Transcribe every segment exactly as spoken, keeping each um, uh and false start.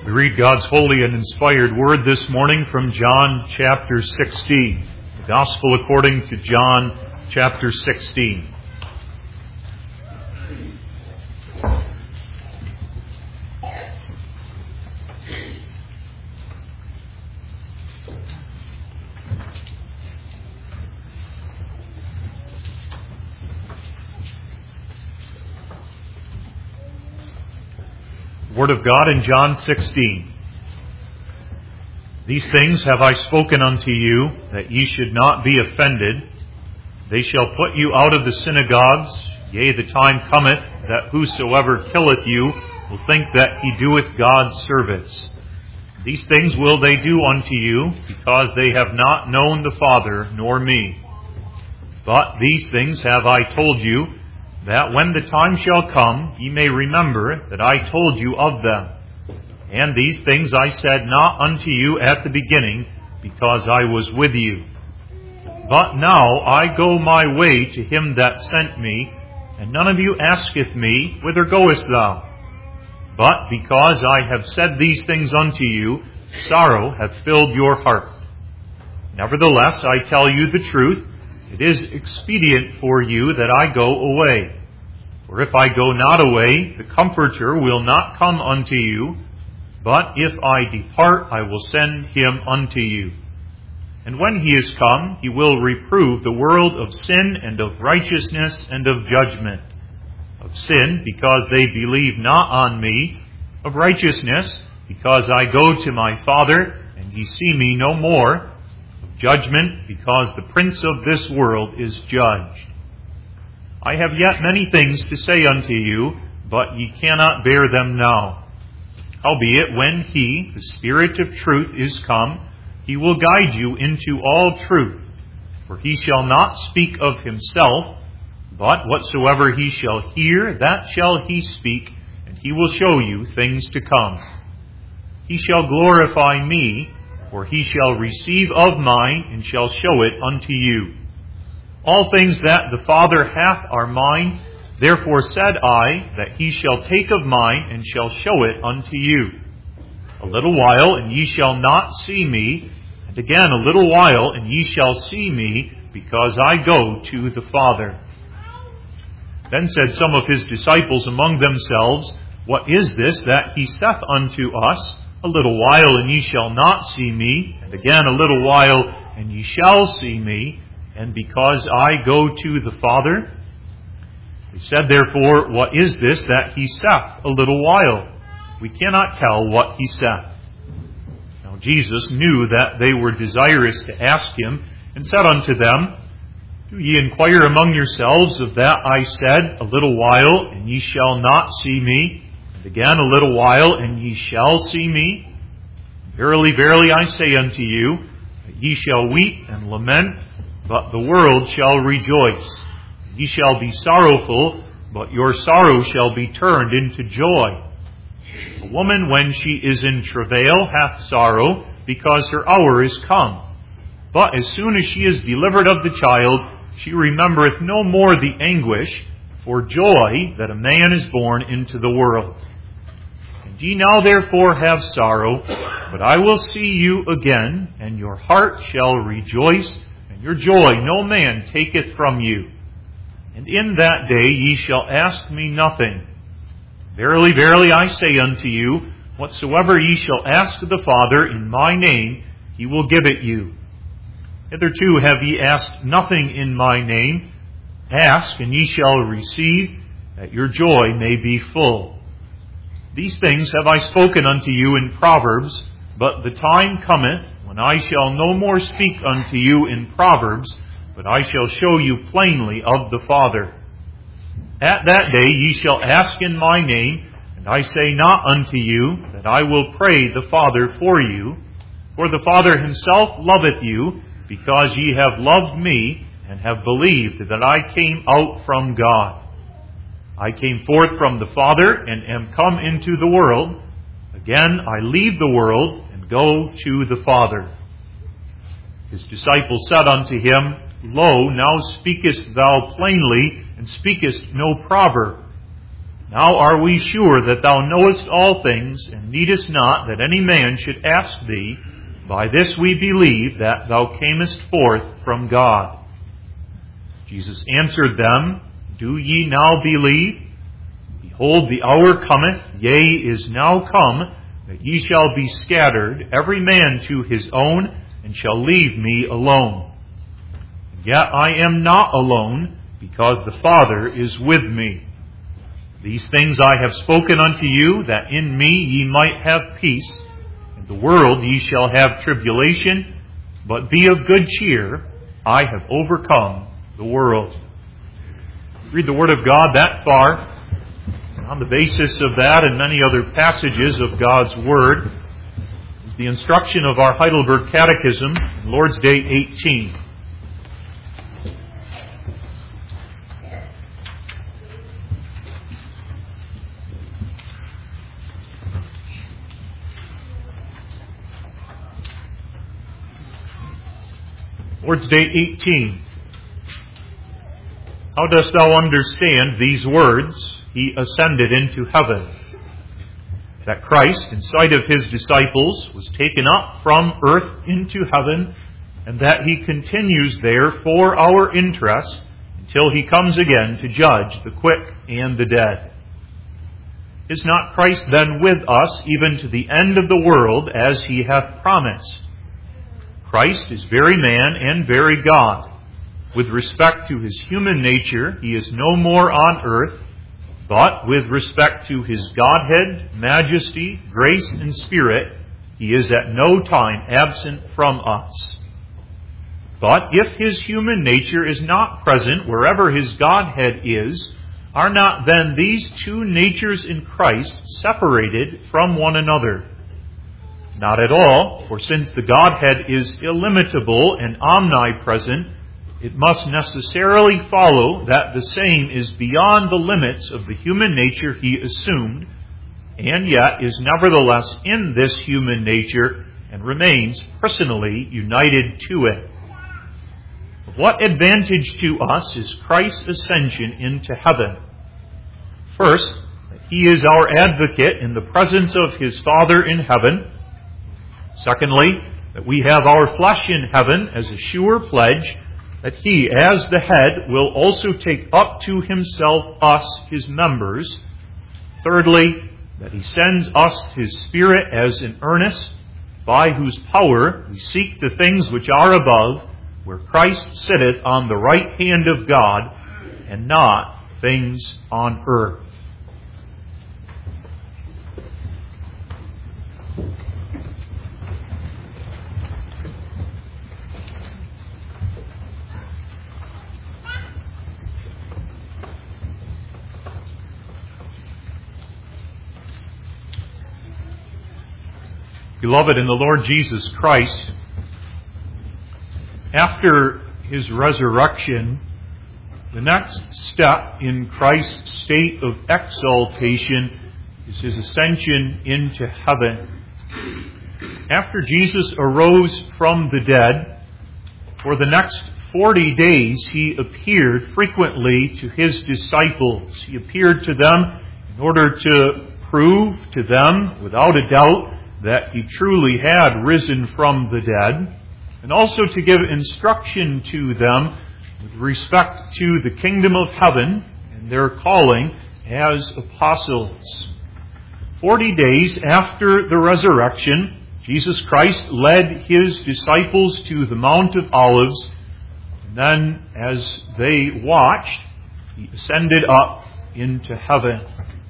We read God's holy and inspired word this morning from John chapter sixteen. The Gospel according to John chapter sixteen. Word of God in John sixteen. These things have I spoken unto you, that ye should not be offended. They shall put you out of the synagogues. Yea, the time cometh, that whosoever killeth you will think that he doeth God's service. These things will they do unto you, because they have not known the Father, nor me. But these things have I told you, that when the time shall come, ye may remember that I told you of them. And these things I said not unto you at the beginning, because I was with you. But now I go my way to him that sent me, and none of you asketh me, Whither goest thou? But because I have said these things unto you, sorrow hath filled your heart. Nevertheless, I tell you the truth, it is expedient for you that I go away. For if I go not away, the Comforter will not come unto you. But if I depart, I will send him unto you. And when he is come, he will reprove the world of sin and of righteousness and of judgment. Of sin, because they believe not on me. Of righteousness, because I go to my Father, and ye see me no more. Of judgment, because the prince of this world is judged. I have yet many things to say unto you, but ye cannot bear them now. Howbeit, when he, the Spirit of truth, is come, he will guide you into all truth. For he shall not speak of himself, but whatsoever he shall hear, that shall he speak, and he will show you things to come. He shall glorify me, for he shall receive of mine, and shall show it unto you. All things that the Father hath are mine. Therefore said I, that he shall take of mine, and shall show it unto you. A little while, and ye shall not see me. And again a little while, and ye shall see me, because I go to the Father. Then said some of his disciples among themselves, What is this that he saith unto us? A little while, and ye shall not see me. And again a little while, and ye shall see me. And because I go to the Father? They said therefore, What is this that he saith a little while? We cannot tell what he saith. Now Jesus knew that they were desirous to ask him, and said unto them, Do ye inquire among yourselves of that I said, A little while, and ye shall not see me, and again a little while, and ye shall see me? Verily, verily, I say unto you, that ye shall weep and lament, but the world shall rejoice. Ye shall be sorrowful, but your sorrow shall be turned into joy. A woman, when she is in travail, hath sorrow, because her hour is come. But as soon as she is delivered of the child, she remembereth no more the anguish for joy that a man is born into the world. And ye now therefore have sorrow, but I will see you again, and your heart shall rejoice, and your joy no man taketh from you. And in that day ye shall ask me nothing. Verily, verily, I say unto you, whatsoever ye shall ask of the Father in my name, he will give it you. Hitherto have ye asked nothing in my name. Ask, and ye shall receive, that your joy may be full. These things have I spoken unto you in Proverbs, but the time cometh, when I shall no more speak unto you in Proverbs, but I shall show you plainly of the Father. At that day ye shall ask in my name, and I say not unto you that I will pray the Father for you, for the Father himself loveth you, because ye have loved me, and have believed that I came out from God. I came forth from the Father, and am come into the world. Again I leave the world, and go to the Father. His disciples said unto him, Lo, now speakest thou plainly, and speakest no proverb. Now are we sure that thou knowest all things, and needest not that any man should ask thee. By this we believe that thou camest forth from God. Jesus answered them, Do ye now believe? Behold, the hour cometh, yea, is now come, that ye shall be scattered, every man to his own, and shall leave me alone. And yet I am not alone, because the Father is with me. These things I have spoken unto you, that in me ye might have peace. In the world ye shall have tribulation, but be of good cheer. I have overcome the world. Read the Word of God that far. And on the basis of that and many other passages of God's Word is the instruction of our Heidelberg Catechism, Lord's Day eighteen. Lord's Day eighteen. How dost thou understand these words, He ascended into heaven? That Christ, in sight of His disciples, was taken up from earth into heaven, and that He continues there for our interest until He comes again to judge the quick and the dead. Is not Christ then with us even to the end of the world, as He hath promised? Christ is very man and very God. With respect to His human nature, He is no more on earth, but with respect to His Godhead, majesty, grace, and Spirit, He is at no time absent from us. But if His human nature is not present wherever His Godhead is, are not then these two natures in Christ separated from one another? Not at all, for since the Godhead is illimitable and omnipresent, it must necessarily follow that the same is beyond the limits of the human nature He assumed, and yet is nevertheless in this human nature and remains personally united to it. What advantage to us is Christ's ascension into heaven? First, that He is our advocate in the presence of His Father in heaven. Secondly, that we have our flesh in heaven as a sure pledge that He, as the head, will also take up to Himself us, His members. Thirdly, that He sends us His Spirit as an earnest, by whose power we seek the things which are above, where Christ sitteth on the right hand of God, and not things on earth. Beloved in the Lord Jesus Christ, after His resurrection, the next step in Christ's state of exaltation is His ascension into heaven. After Jesus arose from the dead, for the next forty days He appeared frequently to His disciples. He appeared to them in order to prove to them, without a doubt, that He truly had risen from the dead, and also to give instruction to them with respect to the kingdom of heaven and their calling as apostles. Forty days after the resurrection, Jesus Christ led His disciples to the Mount of Olives, and then as they watched, He ascended up into heaven.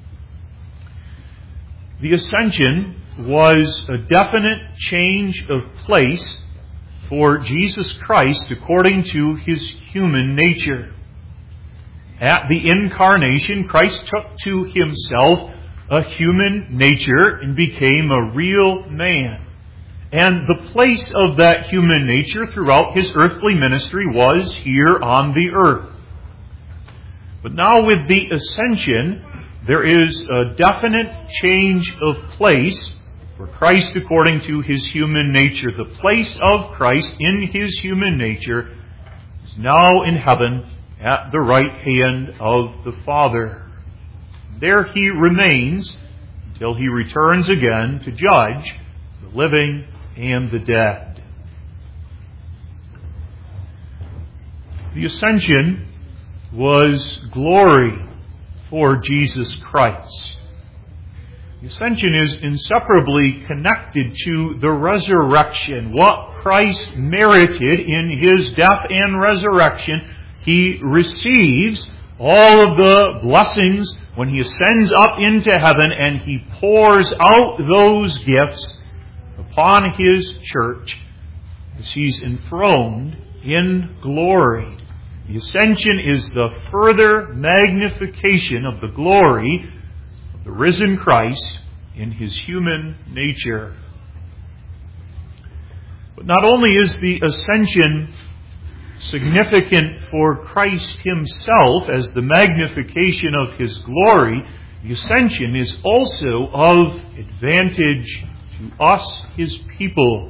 The ascension was a definite change of place for Jesus Christ according to His human nature. At the incarnation, Christ took to Himself a human nature and became a real man. And the place of that human nature throughout His earthly ministry was here on the earth. But now with the ascension, there is a definite change of place for Christ according to His human nature. The place of Christ in His human nature is now in heaven at the right hand of the Father. There he remains until he returns again to judge the living and the dead. The ascension was glory for Jesus Christ. The ascension is inseparably connected to the resurrection. What Christ merited in his death and resurrection, he receives all of the blessings when he ascends up into heaven, and he pours out those gifts upon his church as he's enthroned in glory. The ascension is the further magnification of the glory of the risen Christ in his human nature. But not only is the ascension significant for Christ himself as the magnification of his glory, the ascension is also of advantage to us, his people.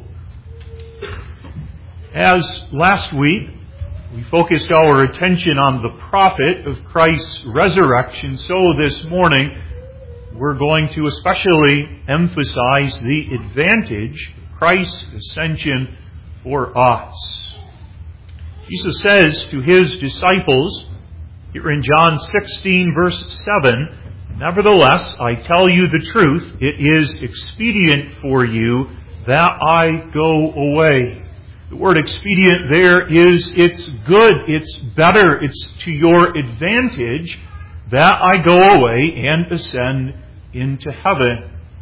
As last week we focused our attention on the profit of Christ's resurrection, so this morning we're going to especially emphasize the advantage of Christ's ascension for us. Jesus says to his disciples, here in John sixteen, verse seven, "Nevertheless, I tell you the truth, it is expedient for you that I go away." The word expedient there is, it's good, it's better, it's to your advantage that I go away and ascend into heaven.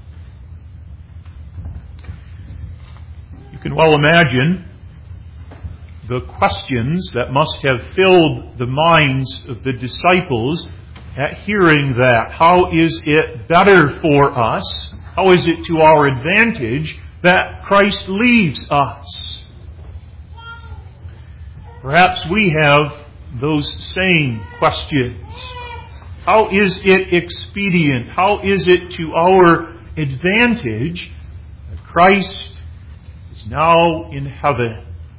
You can well imagine the questions that must have filled the minds of the disciples at hearing that. How is it better for us? How is it to our advantage that Christ leaves us? Perhaps we have those same questions. How is it expedient? How is it to our advantage that Christ is now in heaven?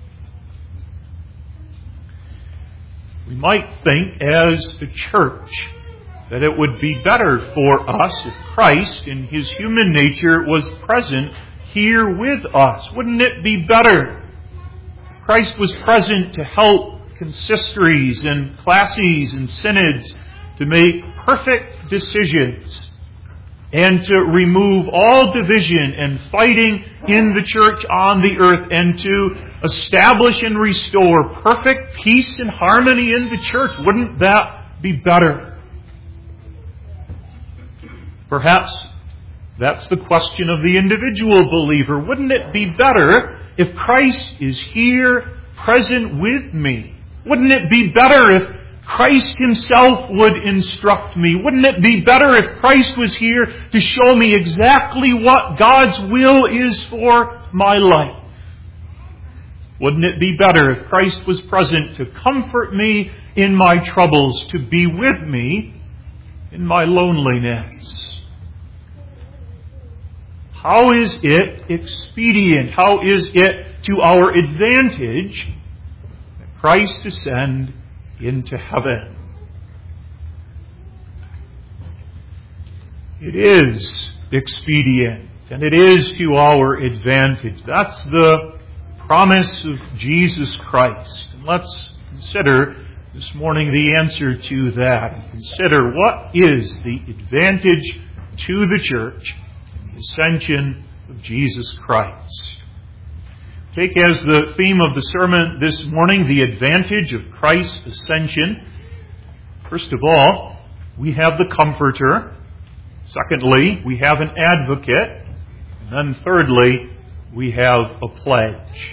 We might think as a church that it would be better for us if Christ in his human nature was present here with us. Wouldn't it be better if Christ was present to help consistories and classes and synods to make perfect decisions and to remove all division and fighting in the church on the earth and to establish and restore perfect peace and harmony in the church? Wouldn't that be better? Perhaps that's the question of the individual believer. Wouldn't it be better if Christ is here present with me? Wouldn't it be better if Christ himself would instruct me? Wouldn't it be better if Christ was here to show me exactly what God's will is for my life? Wouldn't it be better if Christ was present to comfort me in my troubles, to be with me in my loneliness? How is it expedient? How is it to our advantage that Christ ascend into heaven? It is expedient, and it is to our advantage. That's the promise of Jesus Christ. And let's consider this morning the answer to that. Consider what is the advantage to the church in the ascension of Jesus Christ. Take as the theme of the sermon this morning the advantage of Christ's ascension. First of all, we have the Comforter. Secondly, we have an advocate. And then thirdly, we have a pledge.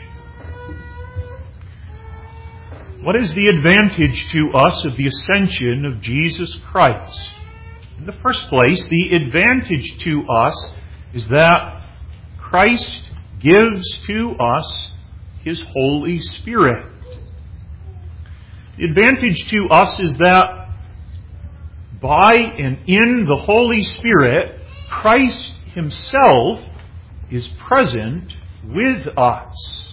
What is the advantage to us of the ascension of Jesus Christ? In the first place, the advantage to us is that Christ gives to us his Holy Spirit. The advantage to us is that by and in the Holy Spirit, Christ himself is present with us.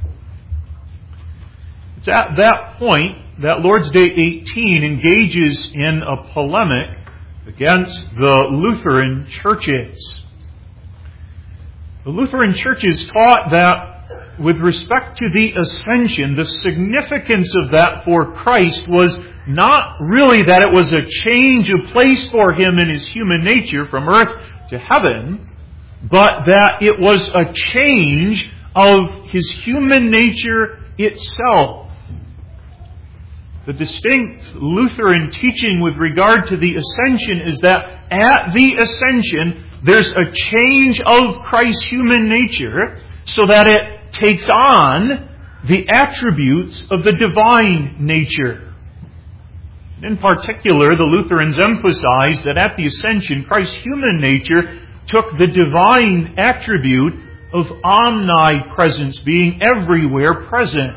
It's at that point that Lord's Day eighteen engages in a polemic against the Lutheran churches. The Lutheran churches taught that with respect to the ascension, the significance of that for Christ was not really that it was a change of place for Him in His human nature from earth to heaven, but that it was a change of His human nature itself. The distinct Lutheran teaching with regard to the ascension is that at the ascension, there's a change of Christ's human nature so that it takes on the attributes of the divine nature. In particular, the Lutherans emphasized that at the ascension, Christ's human nature took the divine attribute of omnipresence, being everywhere present.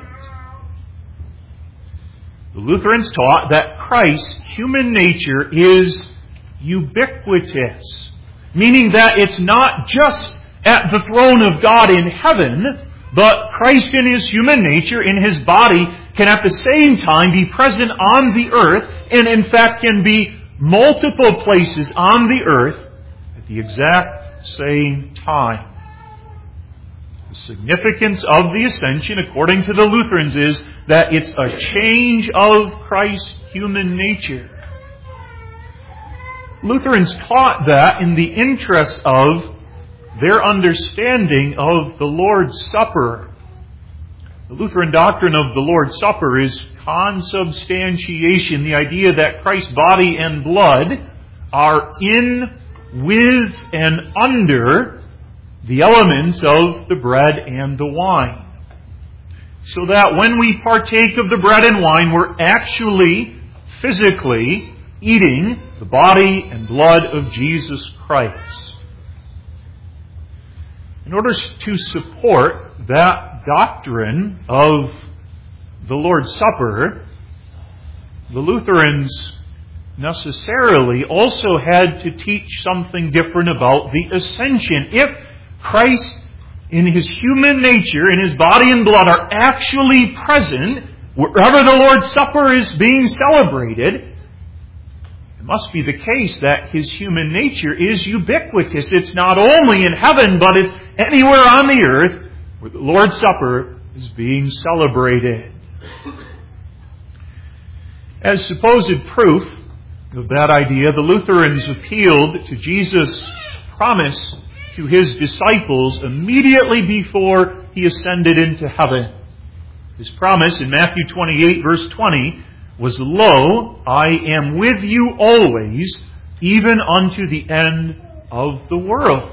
The Lutherans taught that Christ's human nature is ubiquitous, meaning that it's not just at the throne of God in heaven, but Christ in His human nature, in His body, can at the same time be present on the earth, and in fact can be multiple places on the earth at the exact same time. The significance of the ascension, according to the Lutherans, is that it's a change of Christ's human nature. Lutherans taught that in the interest of their understanding of the Lord's Supper. The Lutheran doctrine of the Lord's Supper is consubstantiation, the idea that Christ's body and blood are in, with, and under the elements of the bread and the wine. So that when we partake of the bread and wine, we're actually, physically, eating the body and blood of Jesus Christ. In order to support that doctrine of the Lord's Supper, the Lutherans necessarily also had to teach something different about the ascension. If Christ, in His human nature, in His body and blood, are actually present wherever the Lord's Supper is being celebrated, it must be the case that His human nature is ubiquitous. It's not only in heaven, but it's anywhere on the earth where the Lord's Supper is being celebrated. As supposed proof of that idea, the Lutherans appealed to Jesus' promise to His disciples immediately before He ascended into heaven. His promise in Matthew twenty-eight, verse twenty, was, "Lo, I am with you always, even unto the end of the world."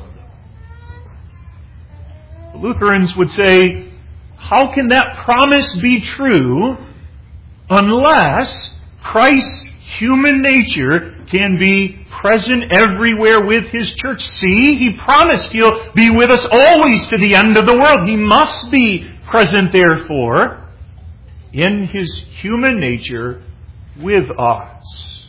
The Lutherans would say, how can that promise be true unless Christ's human nature can be present everywhere with His church? See, He promised He'll be with us always to the end of the world. He must be present, therefore, in His human nature with us.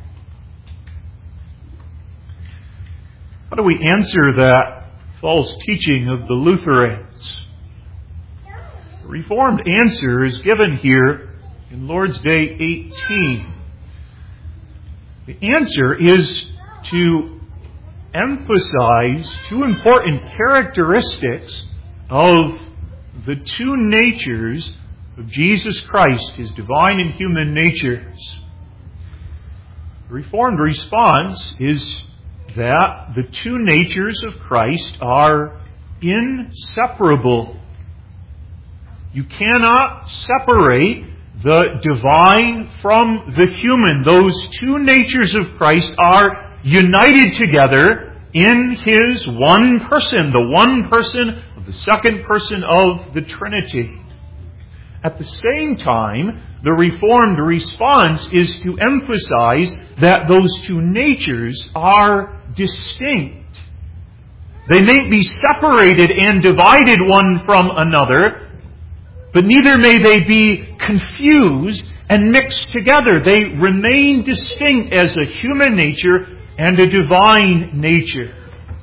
How do we answer that false teaching of the Lutherans? The Reformed answer is given here in Lord's Day eighteen. The answer is to emphasize two important characteristics of the two natures of Jesus Christ, His divine and human natures. The Reformed response is that the two natures of Christ are inseparable. You cannot separate the divine from the human. Those two natures of Christ are united together in His one person, the one person of the second person of the Trinity. At the same time, the Reformed response is to emphasize that those two natures are distinct. They may be separated and divided one from another, but neither may they be confused and mixed together. They remain distinct as a human nature and a divine nature.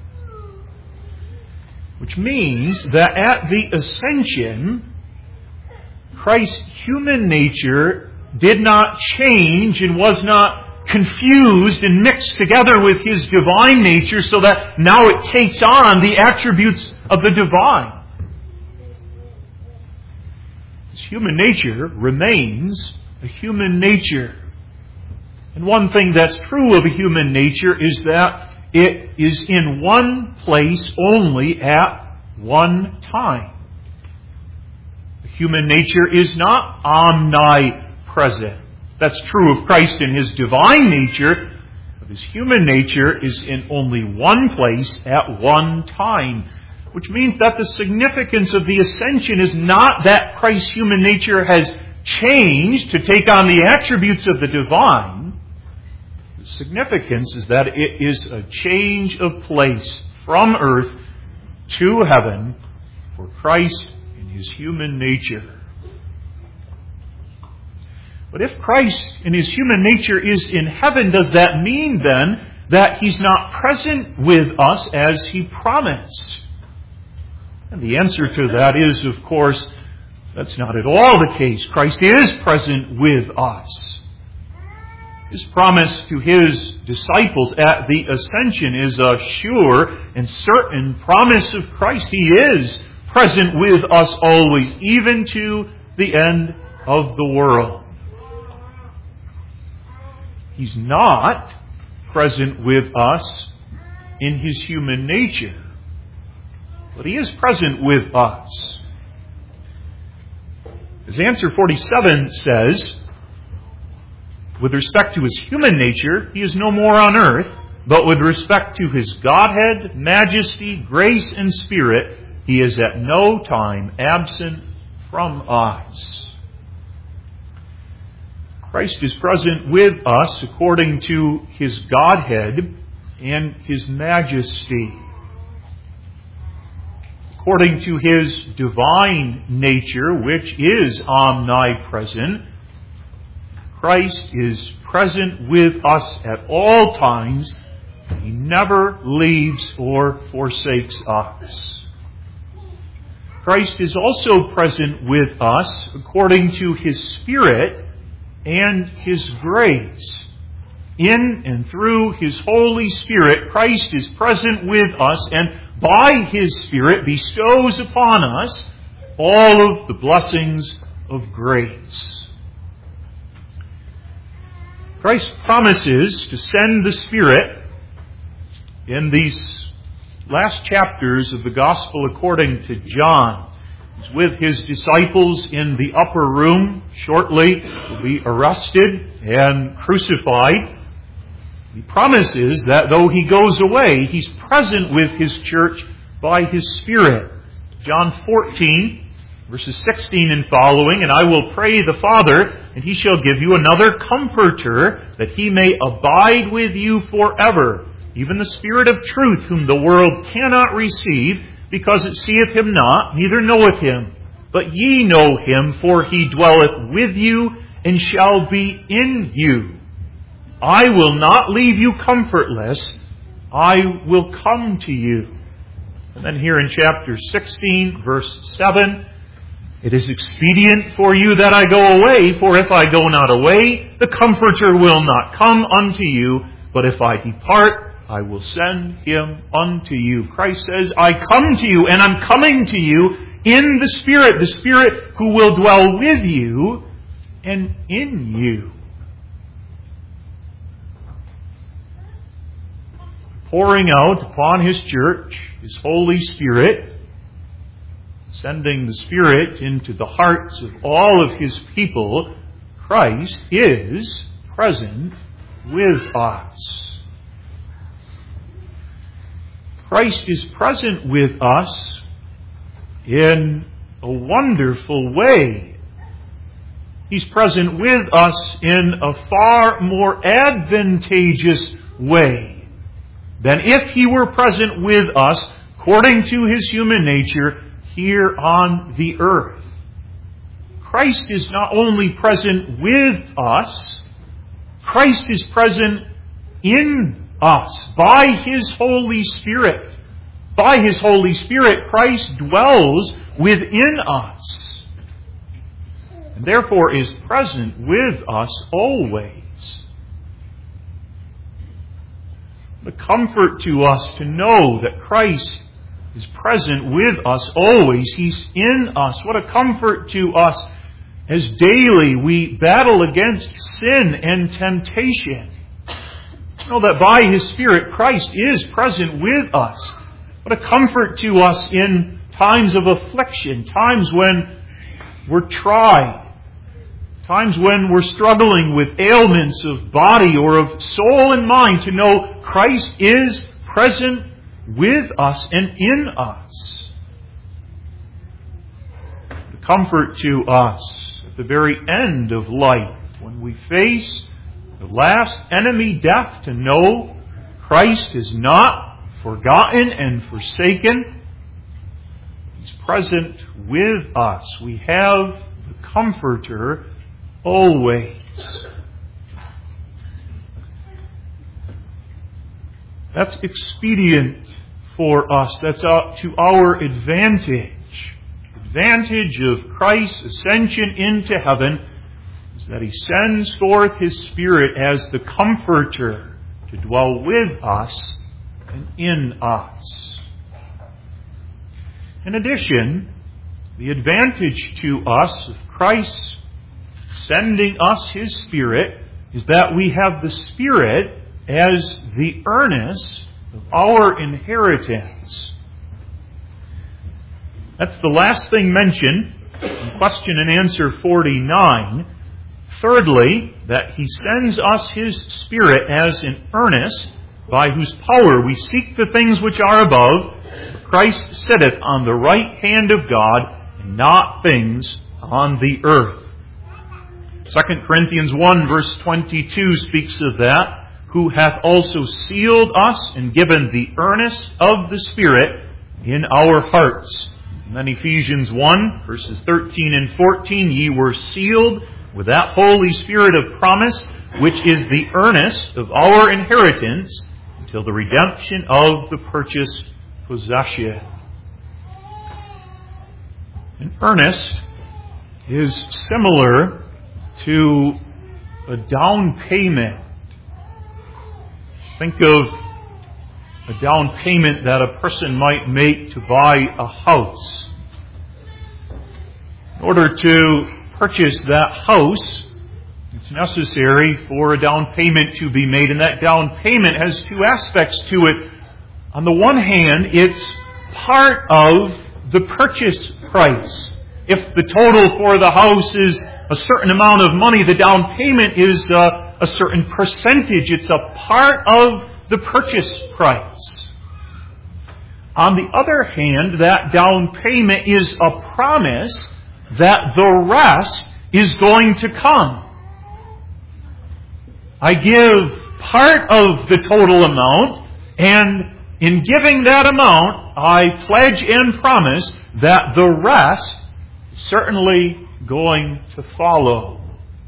Which means that at the ascension, Christ's human nature did not change and was not confused and mixed together with His divine nature so that now it takes on the attributes of the divine. His human nature remains a human nature. And one thing that's true of a human nature is that it is in one place only at one time. The human nature is not omnipresent. That's true of Christ in His divine nature, but His human nature is in only one place at one time. Which means that the significance of the ascension is not that Christ's human nature has changed to take on the attributes of the divine. The significance is that it is a change of place from earth to heaven for Christ in His human nature. But if Christ in His human nature is in heaven, does that mean then that He's not present with us as He promised? And the answer to that is, of course, that's not at all the case. Christ is present with us. His promise to His disciples at the ascension is a sure and certain promise of Christ. He is present with us always, even to the end of the world. He's not present with us in His human nature, but He is present with us. As answer forty-seven says, with respect to His human nature, He is no more on earth, but with respect to His Godhead, majesty, grace, and Spirit, He is at no time absent from us. Christ is present with us according to His Godhead and His majesty. According to His divine nature, which is omnipresent, Christ is present with us at all times. He never leaves or forsakes us. Christ is also present with us according to His Spirit and His grace. In and through His Holy Spirit, Christ is present with us and by His Spirit bestows upon us all of the blessings of grace. Christ promises to send the Spirit in these last chapters of the Gospel according to John. He's with His disciples in the upper room. Shortly will be arrested and crucified. He promises that though He goes away, He's present with His church by His Spirit. John fourteen, verses sixteen and following, "And I will pray the Father, and He shall give you another Comforter, that He may abide with you forever, even the Spirit of truth, whom the world cannot receive, because it seeth Him not, neither knoweth Him. But ye know Him, for He dwelleth with you, and shall be in you. I will not leave you comfortless. I will come to you." And then here in chapter sixteen, verse seven, "It is expedient for you that I go away, for if I go not away, the Comforter will not come unto you. But if I depart, I will send Him unto you." Christ says, I come to you, and I'm coming to you in the Spirit, the Spirit who will dwell with you and in you. Pouring out upon His church His Holy Spirit, sending the Spirit into the hearts of all of His people, Christ is present with us. Christ is present with us in a wonderful way. He's present with us in a far more advantageous way than if He were present with us according to His human nature here on the earth. Christ is not only present with us, Christ is present in us by His Holy Spirit. By His Holy Spirit, Christ dwells within us, and therefore is present with us always. What a comfort to us to know that Christ is present with us always. He's in us. What a comfort to us as daily we battle against sin and temptation. Know that by His Spirit, Christ is present with us. What a comfort to us in times of affliction, times when we're tried, times when we're struggling with ailments of body or of soul and mind, to know Christ is present with us and in us. The comfort to us at the very end of life, when we face the last enemy, death, to know Christ is not forgotten and forsaken. He's present with us. We have the Comforter always. That's expedient for us. That's to our advantage. Advantage of Christ's ascension into heaven is that He sends forth His Spirit as the Comforter to dwell with us and in us. In addition, the advantage to us of Christ sending us His Spirit is that we have the Spirit as the earnest of our inheritance. That's the last thing mentioned in question and answer forty-nine. Thirdly, that He sends us His Spirit as an earnest, by whose power we seek the things which are above. Christ sitteth on the right hand of God, and not things on the earth. Second Corinthians one verse twenty-two speaks of that, who hath also sealed us and given the earnest of the Spirit in our hearts. And then Ephesians one verses thirteen and fourteen, ye were sealed with that Holy Spirit of promise, which is the earnest of our inheritance until the redemption of the purchased possession. An earnest is similar to a down payment. Think of a down payment that a person might make to buy a house. In order to purchase that house, it's necessary for a down payment to be made, and that down payment has two aspects to it. On the one hand, it's part of the purchase price. If the total for the house is a certain amount of money, the down payment is a, a certain percentage. It's a part of the purchase price. On the other hand, that down payment is a promise that the rest is going to come. I give part of the total amount, and in giving that amount, I pledge and promise that the rest is certainly going to follow.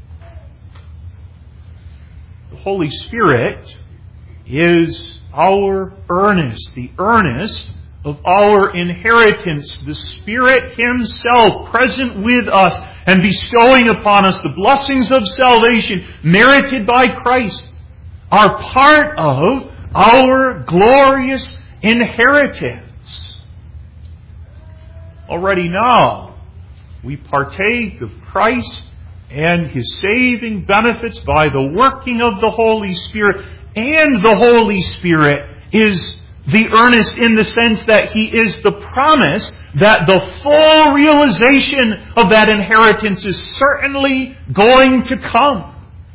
The Holy Spirit is our earnest, the earnest of our inheritance. The Spirit Himself present with us and bestowing upon us the blessings of salvation merited by Christ are part of our glorious inheritance. Already now, we partake of Christ and His saving benefits by the working of the Holy Spirit. And the Holy Spirit is the earnest in the sense that He is the promise that the full realization of that inheritance is certainly going to come.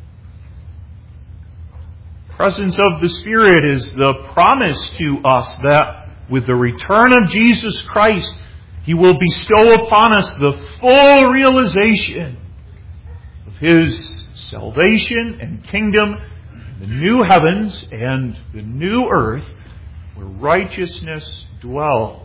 The presence of the Spirit is the promise to us that with the return of Jesus Christ, He will bestow upon us the full realization of His salvation and kingdom, the new heavens and the new earth where righteousness dwells.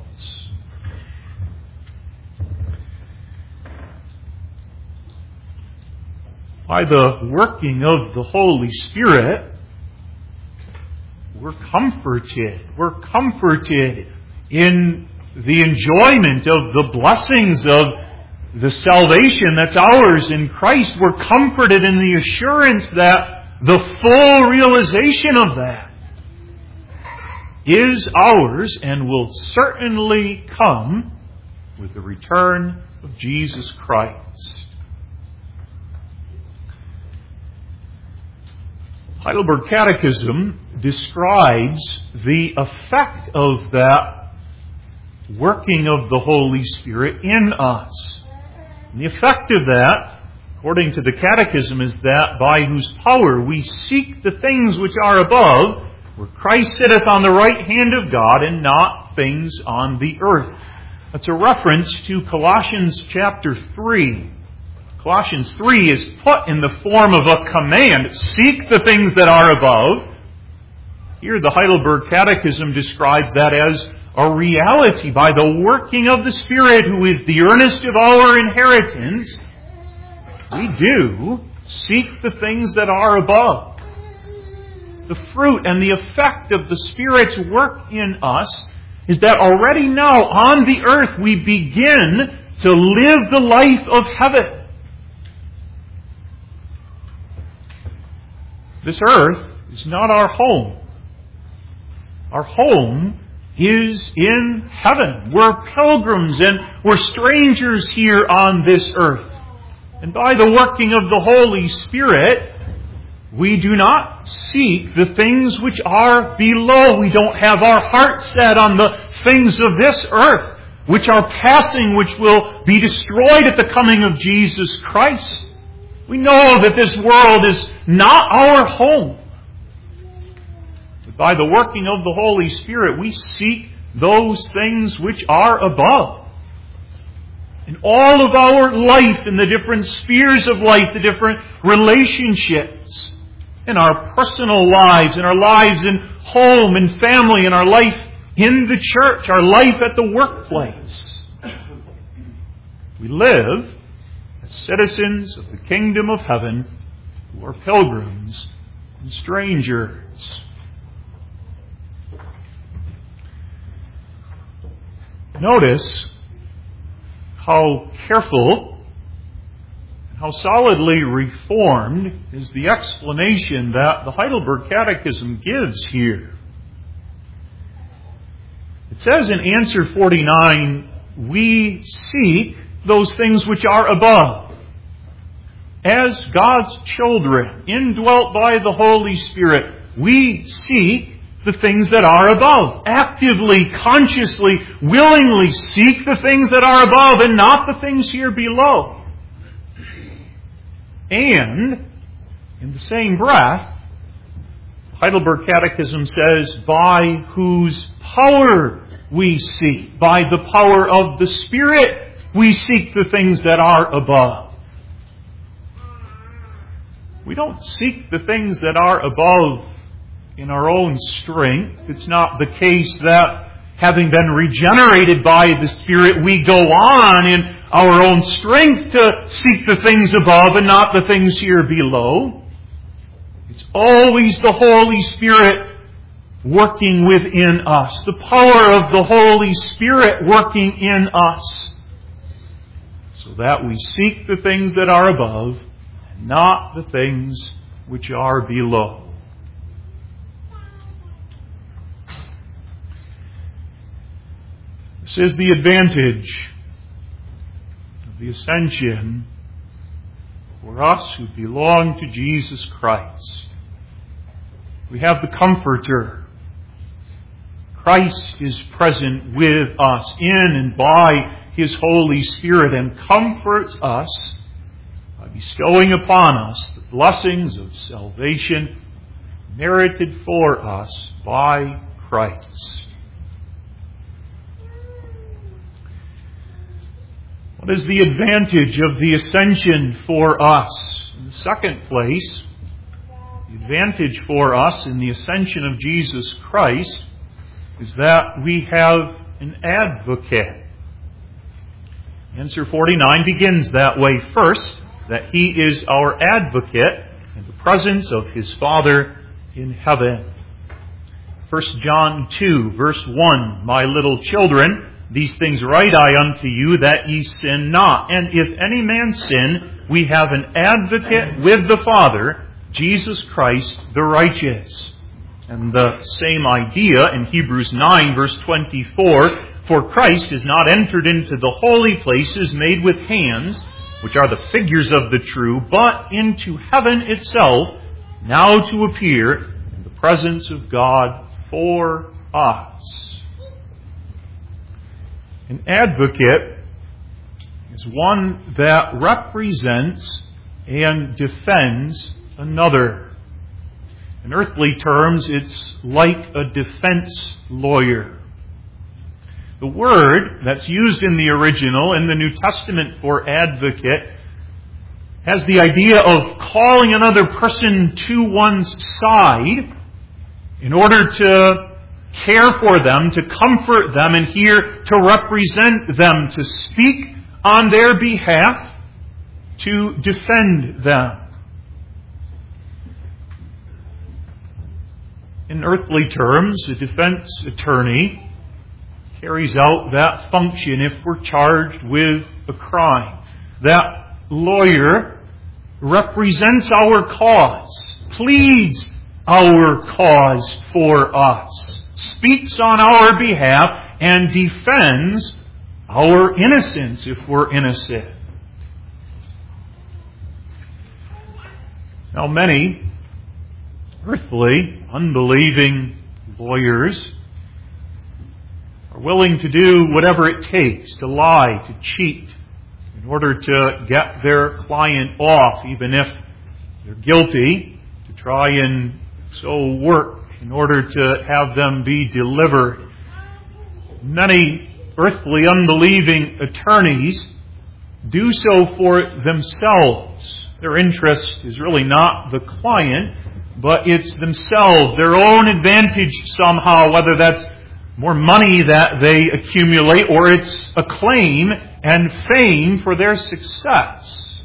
By the working of the Holy Spirit, we're comforted. We're comforted in the enjoyment of the blessings of the salvation that's ours in Christ. We're comforted in the assurance that the full realization of that is ours and will certainly come with the return of Jesus Christ. Heidelberg Catechism describes the effect of that working of the Holy Spirit in us. And the effect of that, according to the Catechism, is that by whose power we seek the things which are above, where Christ sitteth on the right hand of God, and not things on the earth. That's a reference to Colossians chapter three. Colossians three is put in the form of a command. Seek the things that are above. Here the Heidelberg Catechism describes that as a reality by the working of the Spirit, who is the earnest of our inheritance. We do seek the things that are above. The fruit and the effect of the Spirit's work in us is that already now on the earth we begin to live the life of heaven. This earth is not our home. Our home is in heaven. We're pilgrims and we're strangers here on this earth. And by the working of the Holy Spirit, we do not seek the things which are below. We don't have our heart set on the things of this earth, which are passing, which will be destroyed at the coming of Jesus Christ. We know that this world is not our home. But by the working of the Holy Spirit, we seek those things which are above. In all of our life, in the different spheres of life, the different relationships, in our personal lives, in our lives in home and family, in our life in the church, our life at the workplace. We live as citizens of the kingdom of heaven who are pilgrims and strangers. Notice how careful, how solidly reformed is the explanation that the Heidelberg Catechism gives here. It says in answer forty-nine, we seek those things which are above. As God's children, indwelt by the Holy Spirit, we seek the things that are above. Actively, consciously, willingly seek the things that are above and not the things here below. And, in the same breath, Heidelberg Catechism says, by whose power we seek. By the power of the Spirit, we seek the things that are above. We don't seek the things that are above in our own strength. It's not the case that, having been regenerated by the Spirit, we go on in our own strength to seek the things above and not the things here below. It's always the Holy Spirit working within us. The power of the Holy Spirit working in us. So that we seek the things that are above and not the things which are below. This is the advantage of the ascension for us who belong to Jesus Christ. We have the Comforter. Christ is present with us in and by His Holy Spirit and comforts us by bestowing upon us the blessings of salvation merited for us by Christ. What is the advantage of the ascension for us? In the second place, the advantage for us in the ascension of Jesus Christ is that we have an advocate. Answer forty-nine begins that way. First, that He is our advocate in the presence of His Father in heaven. First John two, verse one, my little children, these things write I unto you, that ye sin not. And if any man sin, we have an advocate with the Father, Jesus Christ the righteous. And the same idea in Hebrews nine, verse twenty-four, "For Christ is not entered into the holy places made with hands, which are the figures of the true, but into heaven itself, now to appear in the presence of God for us." An advocate is one that represents and defends another. In earthly terms, it's like a defense lawyer. The word that's used in the original in the New Testament for advocate has the idea of calling another person to one's side in order to care for them, to comfort them, and here to represent them, to speak on their behalf, to defend them. In earthly terms, a defense attorney carries out that function if we're charged with a crime. That lawyer represents our cause, pleads our cause for us, speaks on our behalf, and defends our innocence if we're innocent. Now, many earthly, unbelieving lawyers are willing to do whatever it takes to lie, to cheat, in order to get their client off, even if they're guilty, to try and so work in order to have them be delivered. Many earthly, unbelieving attorneys do so for themselves. Their interest is really not the client, but it's themselves, their own advantage somehow, whether that's more money that they accumulate or it's acclaim and fame for their success.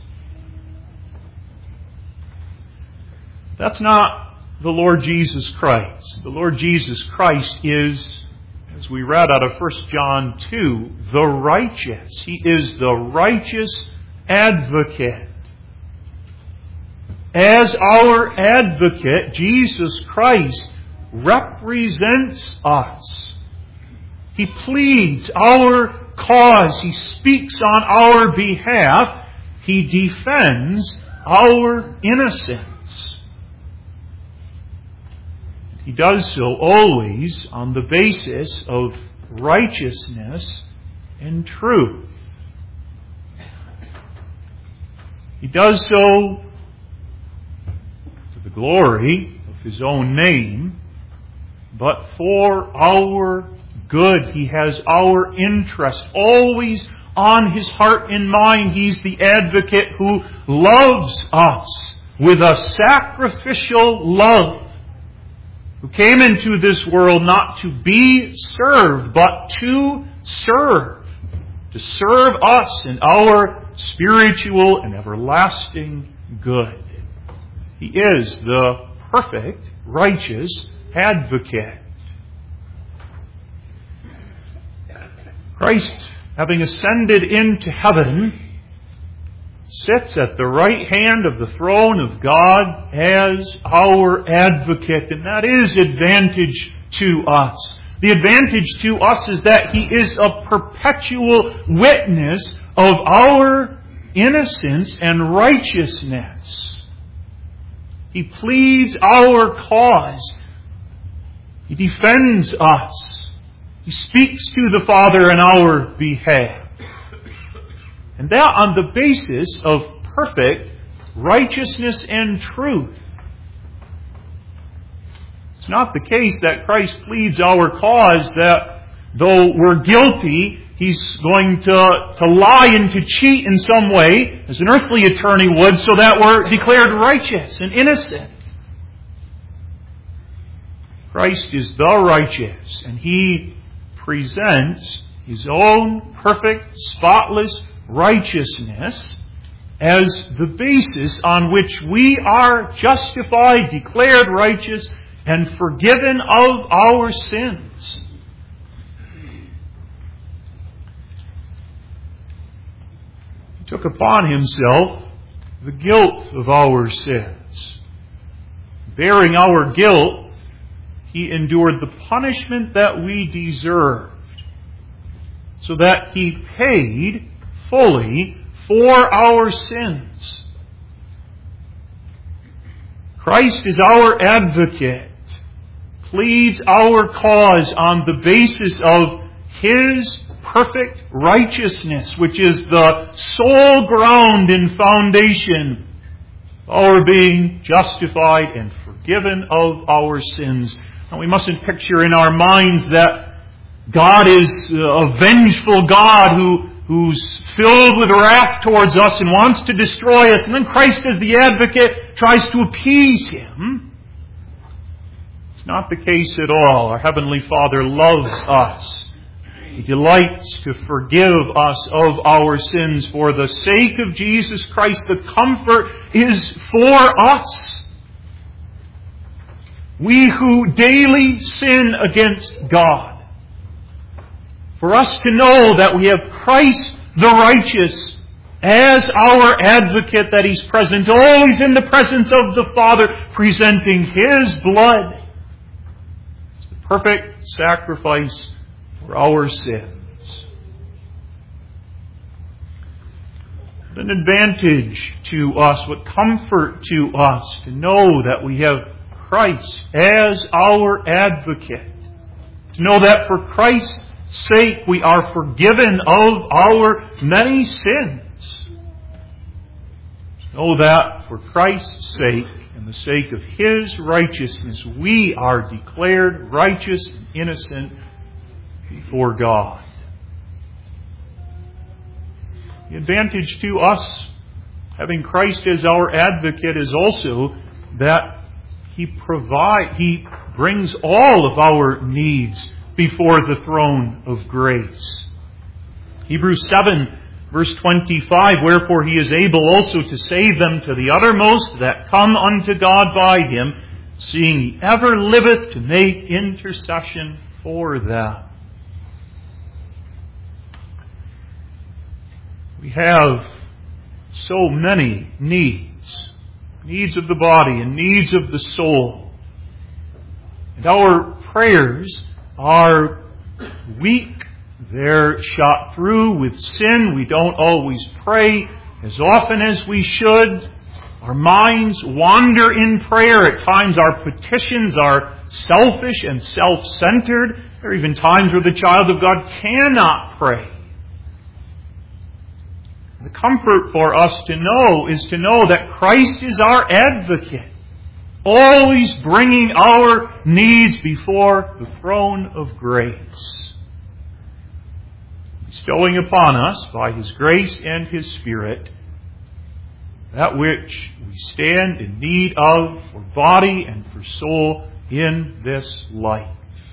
That's not the Lord Jesus Christ. The Lord Jesus Christ is, as we read out of First John two, the righteous. He is the righteous advocate. As our advocate, Jesus Christ represents us. He pleads our cause. He speaks on our behalf. He defends our innocence. He does so always on the basis of righteousness and truth. He does so the glory of His own name, but for our good. He has our interest always on His heart and mind. He's the advocate who loves us with a sacrificial love, who came into this world not to be served, but to serve, to serve us in our spiritual and everlasting good. He is the perfect, righteous advocate. Christ, having ascended into heaven, sits at the right hand of the throne of God as our advocate, and that is advantage to us. The advantage to us is that He is a perpetual witness of our innocence and righteousness. He pleads our cause. He defends us. He speaks to the Father in our behalf. And that on the basis of perfect righteousness and truth. It's not the case that Christ pleads our cause that though we're guilty, He's going to, to lie and to cheat in some way, as an earthly attorney would, so that we're declared righteous and innocent. Christ is the righteous, and He presents His own perfect, spotless righteousness as the basis on which we are justified, declared righteous, and forgiven of our sins. He took upon Himself the guilt of our sins. Bearing our guilt, He endured the punishment that we deserved, so that He paid fully for our sins. Christ is our advocate, pleads our cause on the basis of His perfect righteousness, which is the sole ground and foundation of our being justified and forgiven of our sins. And we mustn't picture in our minds that God is a vengeful God who, who's filled with wrath towards us and wants to destroy us. And then Christ, as the advocate, tries to appease Him. It's not the case at all. Our Heavenly Father loves us. He delights to forgive us of our sins. For the sake of Jesus Christ, the comfort is for us. We who daily sin against God. For us to know that we have Christ the righteous as our advocate, that He's present, always in the presence of the Father, presenting His blood as the perfect sacrifice for our sins. What an advantage to us, what comfort to us to know that we have Christ as our advocate. To know that for Christ's sake we are forgiven of our many sins. To know that for Christ's sake and the sake of His righteousness we are declared righteous and innocent before God. The advantage to us having Christ as our advocate is also that He provide, He brings all of our needs before the throne of grace. Hebrews seven, verse twenty-five, wherefore He is able also to save them to the uttermost that come unto God by Him, seeing He ever liveth to make intercession for them. We have so many needs. Needs of the body and needs of the soul. And our prayers are weak. They're shot through with sin. We don't always pray as often as we should. Our minds wander in prayer. At times our petitions are selfish and self-centered. There are even times where the child of God cannot pray. The comfort for us to know is to know that Christ is our advocate, always bringing our needs before the throne of grace, bestowing upon us by His grace and His Spirit that which we stand in need of for body and for soul in this life.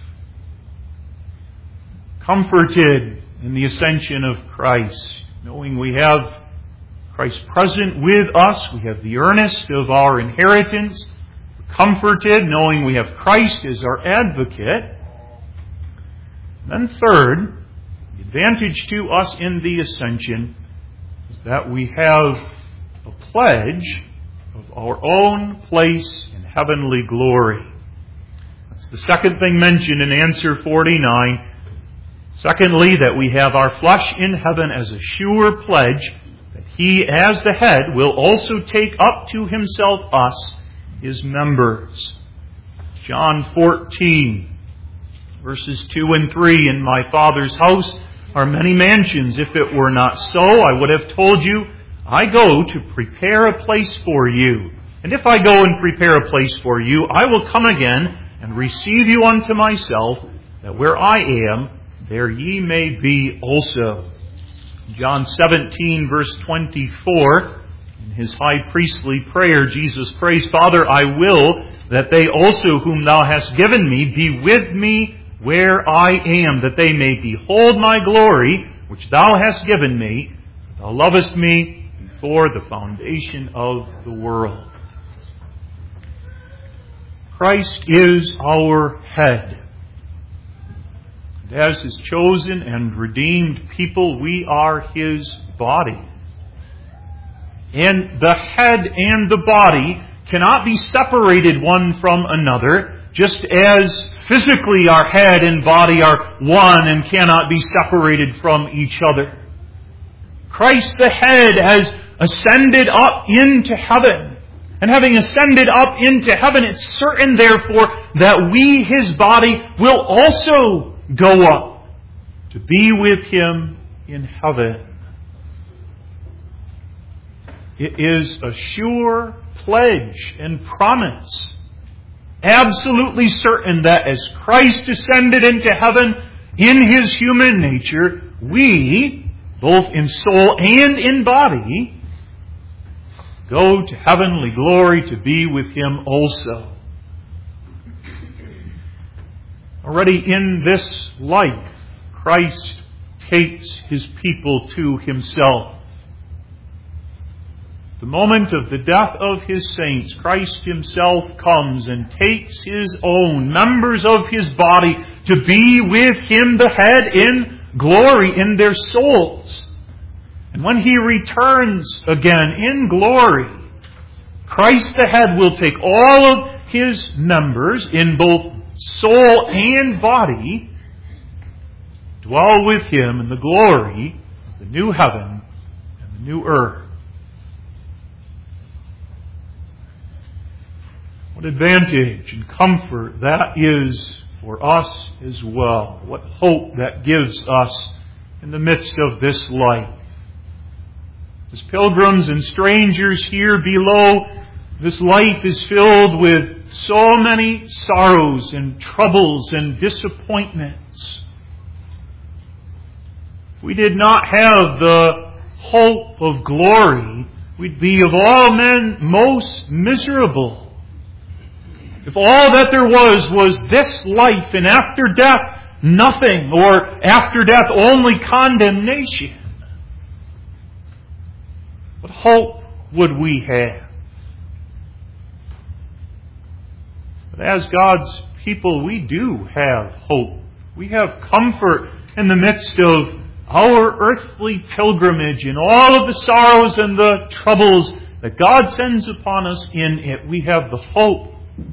Comforted in the ascension of Christ, knowing we have Christ present with us, we have the earnest of our inheritance. Comforted, knowing we have Christ as our advocate. And then third, the advantage to us in the ascension is that we have a pledge of our own place in heavenly glory. That's the second thing mentioned in answer forty-nine. Secondly, that we have our flesh in heaven as a sure pledge that He, as the head, will also take up to Himself us, His members. John fourteen, verses two and three, in my Father's house are many mansions. If it were not so, I would have told you, I go to prepare a place for you. And if I go and prepare a place for you, I will come again and receive you unto myself, that where I am, there ye may be also. John seventeen, verse twenty-four, in His high priestly prayer, Jesus prays, Father, I will that they also whom Thou hast given me be with me where I am, that they may behold my glory, which Thou hast given me. Thou lovest me before the foundation of the world. Christ is our head. And as His chosen and redeemed people, we are His body. And the head and the body cannot be separated one from another, just as physically our head and body are one and cannot be separated from each other. Christ the head has ascended up into heaven. And having ascended up into heaven, it's certain, therefore, that we, His body, will also go up to be with Him in heaven. It is a sure pledge and promise, absolutely certain, that as Christ ascended into heaven in His human nature, we, both in soul and in body, go to heavenly glory to be with Him also. Already in this life, Christ takes His people to Himself. The moment of the death of His saints, Christ Himself comes and takes His own, members of His body, to be with Him, the head, in glory in their souls. And when He returns again in glory, Christ the head will take all of His members in both soul and body, dwell with Him in the glory of the new heaven and the new earth. What advantage and comfort that is for us as well. What hope that gives us in the midst of this life. As pilgrims and strangers here below, this life is filled with so many sorrows and troubles and disappointments. If we did not have the hope of glory, we'd be of all men most miserable. If all that there was was this life, and after death nothing, or after death only condemnation, what hope would we have? But as God's people, we do have hope. We have comfort in the midst of our earthly pilgrimage and all of the sorrows and the troubles that God sends upon us in it. We have the hope,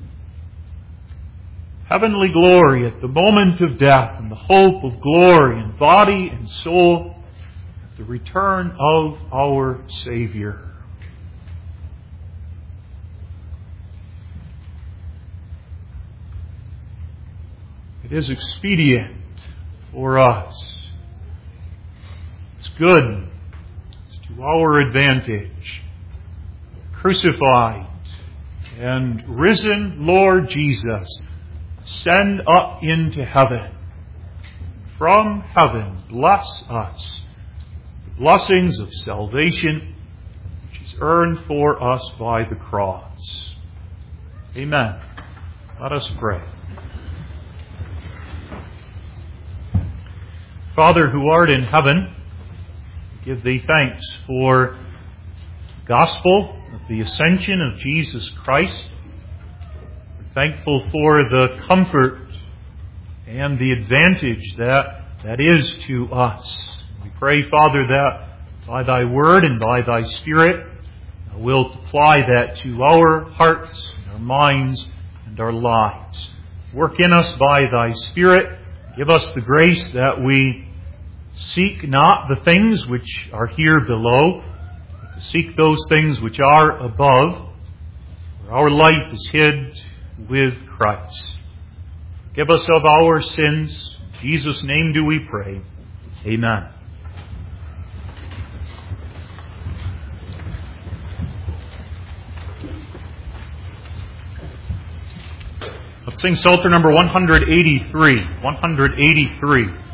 heavenly glory at the moment of death, and the hope of glory in body and soul at the return of our Savior. It is expedient for us. It's good. It's to our advantage. Crucified and risen Lord Jesus, send up into heaven. From heaven, bless us the blessings of salvation, which is earned for us by the cross. Amen. Let us pray. Father, who art in heaven, we give Thee thanks for the gospel of the ascension of Jesus Christ. Thankful for the comfort and the advantage that that is to us. We pray, Father, that by Thy Word and by Thy Spirit, Thou wilt apply that to our hearts, and our minds, and our lives. Work in us by Thy Spirit. Give us the grace that we seek not the things which are here below, but to seek those things which are above, where our life is hid with Christ. Forgive us of our sins. In Jesus' name do we pray. Amen. Let's sing Psalter number one eighty-three. one eighty-three.